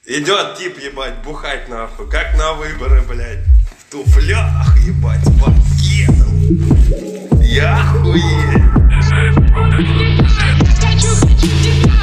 Идет тип, ебать, бухать нахуй, как на выборы, блядь. В туфлях, ебать, с пакетом. Я охуеть.